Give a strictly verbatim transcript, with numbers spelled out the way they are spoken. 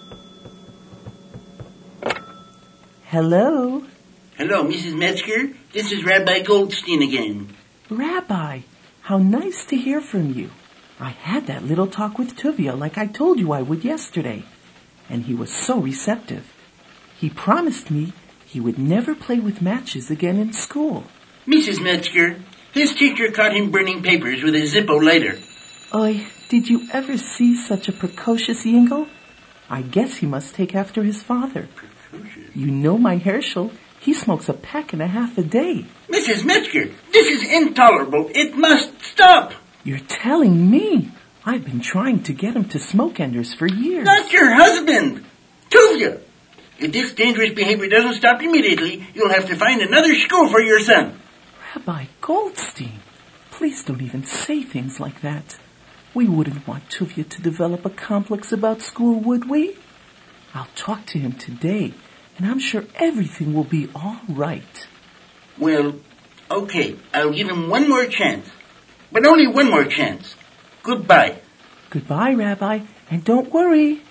Hello? Hello, Missus Metzger. This is Rabbi Goldstein again. Rabbi, how nice to hear from you. I had that little talk with Tuvia like I told you I would yesterday, and he was so receptive. He promised me he would never play with matches again in school. Missus Metzger, his teacher caught him burning papers with a Zippo lighter. Oy, did you ever see such a precocious Yingle? I guess he must take after his father. Precocious? You know my Herschel, he smokes a pack and a half a day. Missus Metzger, this is intolerable. It must stop. You're telling me? I've been trying to get him to smoke enders for years. Not your husband. Tuvia. If this dangerous behavior doesn't stop immediately, you'll have to find another school for your son. Rabbi Goldstein, please don't even say things like that. We wouldn't want Tuvia to develop a complex about school, would we? I'll talk to him today, and I'm sure everything will be all right. Well, okay, I'll give him one more chance. But only one more chance. Goodbye. Goodbye, Rabbi, and don't worry.